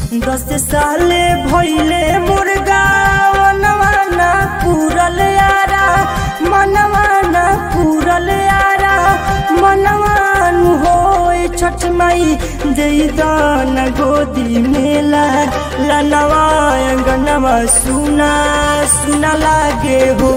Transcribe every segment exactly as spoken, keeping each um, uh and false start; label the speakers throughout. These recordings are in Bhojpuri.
Speaker 1: दस साले भइले मुर्गा मनवा ना पूरल यारा मनवा ना पूरल यारा मनवान होए छठ माई देई दान गोदी मेला लनवा अंगनवा सुना सुना लागे हो।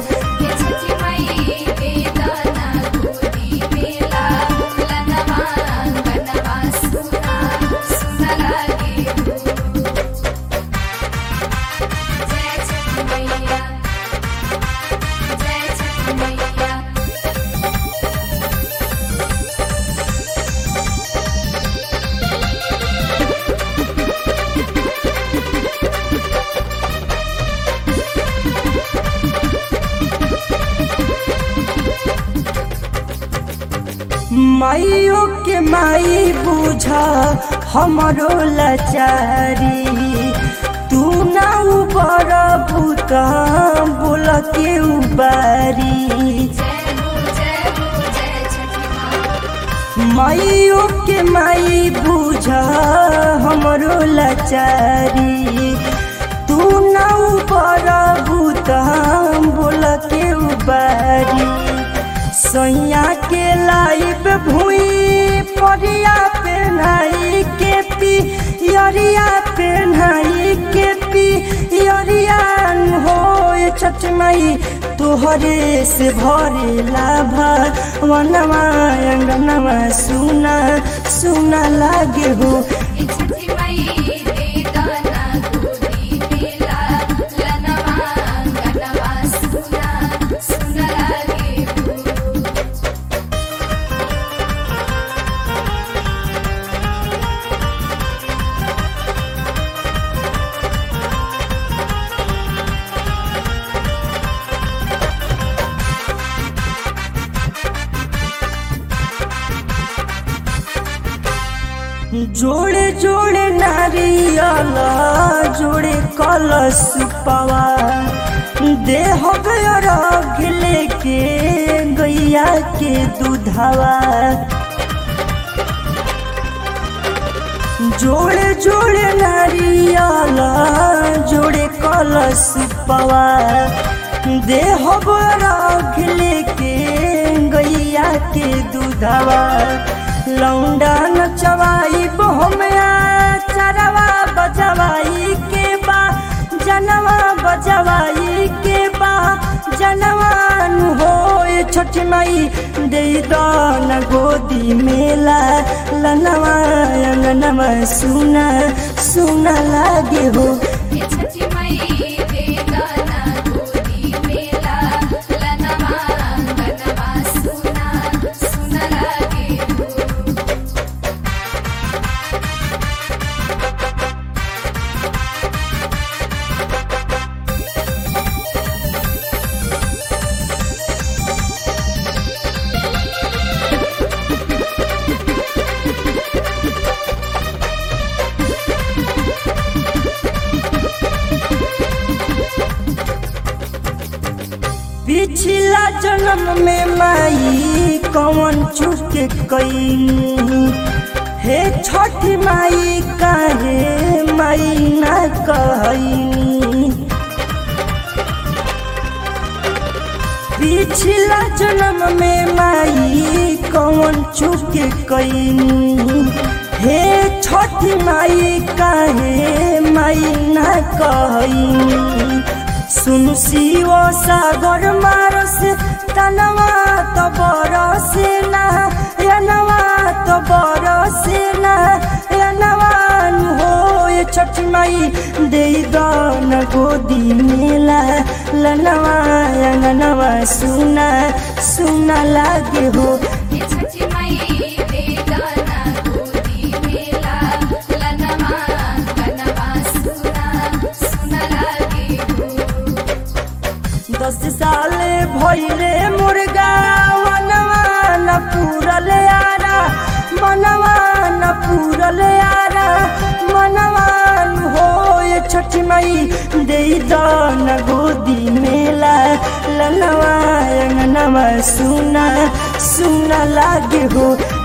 Speaker 1: माइयो के माई बुझा हमरो लाचारी तू ना उबर भूता बोल के उबारी। माइयो के माई बुझा हमरो लाचारी तू ना उबर भूता बोल के उबारी। सैया के लाइब भूई परिया पेन्हाई के पी यरिया पेन्हाई के पी यरियान होए छठ माई तोहरे से भरे लाभा वनवा अंगनवा सुना सुना लागे हो। जोड़े जोड़े नारियल जोड़े कलश पावा देह घिले के गैया के दूधावा। जोड़े जोड़े नारियल जोड़े कलश पावा देह घिले के गैया के दूधावा। लौंडा नचवाई बहमया चरवा बजवाई के बा जनवा बजवाई के बा जनवान होए छठ माई देई दान गोदी मेला लनवा अंगनवा सुना सुना लागे हो। पिछला जन्म में माई कौन चूक कईनी हे छठी माई काहे माई ना कहनी। पिछला जन्म में माई कौन चूक कईनी हे छठी माई काहे माई ना कहनी। सुन शिव सागर मारस तनवा तो बरसे ना यनवा तो बरसे ना यनवान होए छठ माई देई दान गोदी मेला लनवा अंगनवा सुना सुना लागे हो। दस साले भइले मुर्गा मनवा न पूरल यारा मनवा न पूरल यारा मनवान होए छठ माई देई दान गोदी मेला लनवा अंगनवा सुना सुना लागे हो।